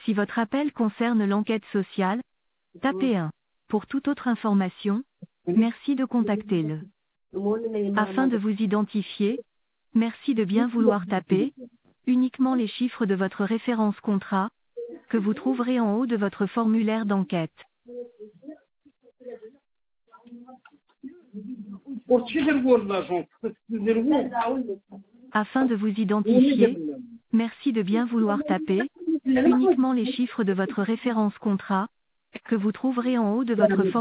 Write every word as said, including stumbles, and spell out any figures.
Si votre appel concerne l'enquête sociale, tapez un. Pour toute autre information, merci de contacter le. Afin de vous identifier, merci de bien vouloir taper uniquement les chiffres de votre référence contrat, que vous trouverez en haut de votre formulaire d'enquête. Afin de vous identifier, merci de bien vouloir taper uniquement les chiffres de votre référence contrat, que vous trouverez en haut de votre formulaire.